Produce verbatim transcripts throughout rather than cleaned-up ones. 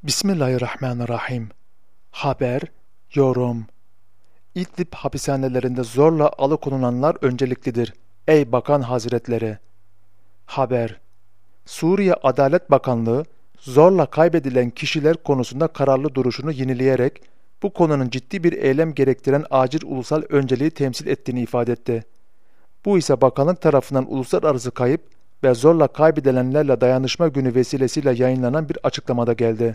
Bismillahirrahmanirrahim. Haber, yorum. İdlib hapishanelerinde zorla alıkonulanlar önceliklidir. Ey Bakan Hazretleri! Haber. Suriye Adalet Bakanlığı, zorla kaybedilen kişiler konusunda kararlı duruşunu yenileyerek, bu konunun ciddi bir eylem gerektiren acil ulusal önceliği temsil ettiğini ifade etti. Bu ise bakanlık tarafından uluslararası kayıp ve zorla kaybedilenlerle dayanışma günü vesilesiyle yayınlanan bir açıklamada geldi.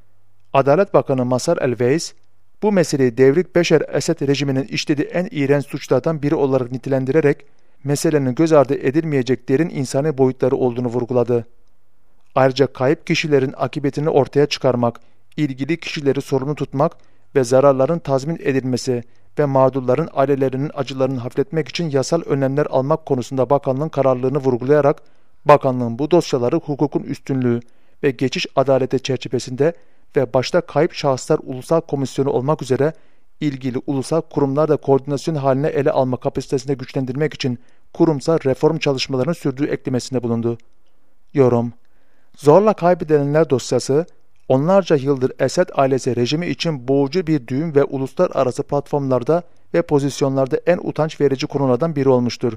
Adalet Bakanı Masar El-Veys, bu meseleyi Devrik Beşer Esed rejiminin işlediği en iğrenç suçlardan biri olarak nitelendirerek, meselenin göz ardı edilmeyecek derin insani boyutları olduğunu vurguladı. Ayrıca kayıp kişilerin akıbetini ortaya çıkarmak, ilgili kişileri sorumlu tutmak ve zararların tazmin edilmesi ve mağdurların ailelerinin acılarını hafifletmek için yasal önlemler almak konusunda bakanlığın kararlılığını vurgulayarak, bakanlığın bu dosyaları hukukun üstünlüğü ve geçiş adaleti çerçevesinde ve başta kayıp şahıslar ulusal komisyonu olmak üzere ilgili ulusal kurumlarla koordinasyon haline ele alma kapasitesini güçlendirmek için kurumsal reform çalışmalarını sürdüğü eklemesinde bulundu. Yorum. Zorla kaybedilenler dosyası, onlarca yıldır Esed ailesi rejimi için boğucu bir düğüm ve uluslararası platformlarda ve pozisyonlarda en utanç verici konulardan biri olmuştur.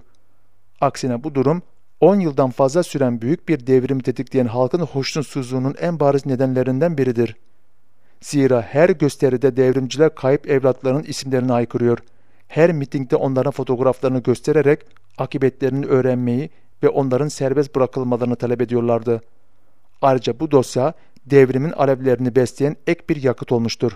Aksine bu durum, on yıldan fazla süren büyük bir devrimi tetikleyen halkın hoşnutsuzluğunun en bariz nedenlerinden biridir. Zira her gösteride devrimciler kayıp evlatlarının isimlerini haykırıyor. Her mitingde onların fotoğraflarını göstererek akıbetlerini öğrenmeyi ve onların serbest bırakılmalarını talep ediyorlardı. Ayrıca bu dosya devrimin alevlerini besleyen ek bir yakıt olmuştur.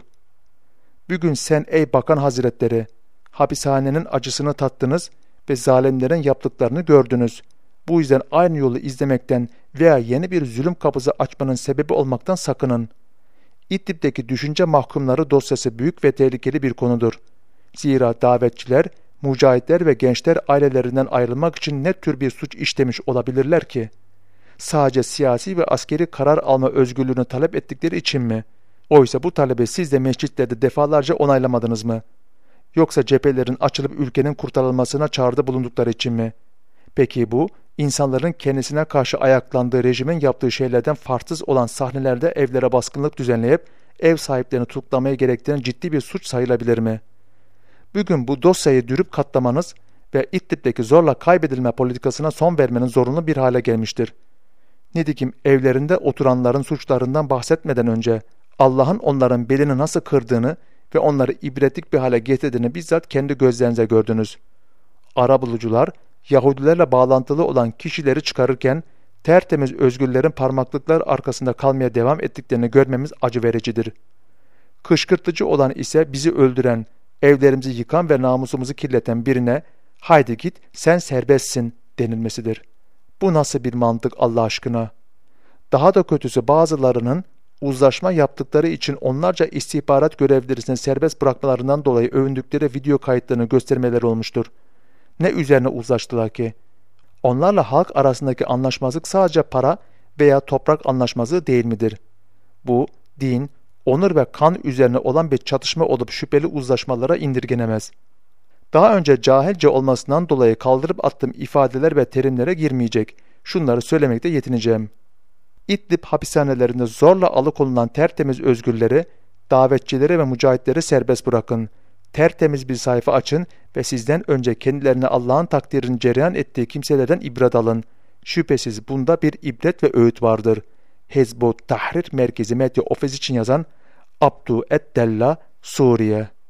Bugün sen ey Bakan Hazretleri, hapishanenin acısını tattınız ve zalimlerin yaptıklarını gördünüz. Bu yüzden aynı yolu izlemekten veya yeni bir zulüm kapısı açmanın sebebi olmaktan sakının. İdlib'deki düşünce mahkumları dosyası büyük ve tehlikeli bir konudur. Zira davetçiler, mücahitler ve gençler ailelerinden ayrılmak için ne tür bir suç işlemiş olabilirler ki? Sadece siyasi ve askeri karar alma özgürlüğünü talep ettikleri için mi? Oysa bu talebi siz de mescitlerde defalarca onaylamadınız mı? Yoksa cephelerin açılıp ülkenin kurtarılmasına çağrıda bulundukları için mi? Peki bu, insanların kendisine karşı ayaklandığı rejimin yaptığı şeylerden farksız olan sahnelerde evlere baskınlık düzenleyip ev sahiplerini tutuklamaya gerektiren ciddi bir suç sayılabilir mi? Bugün bu dosyayı dürüp katlamanız ve İdlib'deki zorla kaybedilme politikasına son vermenin zorunlu bir hale gelmiştir. Nitekim evlerinde oturanların suçlarından bahsetmeden önce Allah'ın onların belini nasıl kırdığını ve onları ibretlik bir hale getirdiğini bizzat kendi gözlerinize gördünüz. Arabulucular, Yahudilerle bağlantılı olan kişileri çıkarırken tertemiz özgürlerin parmaklıklar arkasında kalmaya devam ettiklerini görmemiz acı vericidir. Kışkırtıcı olan ise bizi öldüren, evlerimizi yıkan ve namusumuzu kirleten birine "Haydi git, sen serbestsin" denilmesidir. Bu nasıl bir mantık Allah aşkına? Daha da kötüsü bazılarının uzlaşma yaptıkları için onlarca istihbarat görevlilisini serbest bırakmalarından dolayı övündükleri video kayıtlarını göstermeleri olmuştur. Ne üzerine uzlaştılar ki? Onlarla halk arasındaki anlaşmazlık sadece para veya toprak anlaşmazlığı değil midir? Bu, din, onur ve kan üzerine olan bir çatışma olup şüpheli uzlaşmalara indirgenemez. Daha önce cahilce olmasından dolayı kaldırıp attığım ifadeler ve terimlere girmeyecek, şunları söylemekte yetineceğim. İdlib hapishanelerinde zorla alıkonulan tertemiz özgürleri, davetçileri ve mücahitleri serbest bırakın. Tertemiz bir sayfa açın ve sizden önce kendilerine Allah'ın takdirini cereyan ettiği kimselerden ibret alın. Şüphesiz bunda bir ibret ve öğüt vardır. Hezb-ı Tahrir Merkezi Medya Ofisi için yazan Abdu Eddella, Suriye.